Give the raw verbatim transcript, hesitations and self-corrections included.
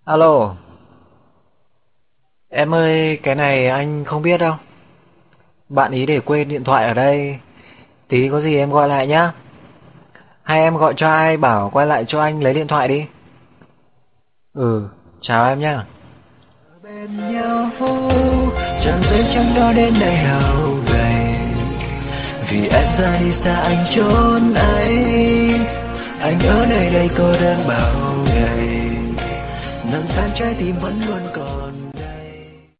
Alo, em ơi, cái này anh không biết đâu. Bạn ý để quên điện thoại ở đây. Tí có gì em gọi lại nhá. Hay em gọi cho ai bảo quay lại cho anh lấy điện thoại đi. Ừ, chào em nhá. Bên nhau, chẳng giây trắng đó đến đây hao gầy. Vì em ra đi xa anh trốn anh. Anh ở nơi đây cô đơn bao ngày. Nắng sáng trái tim vẫn luôn còn.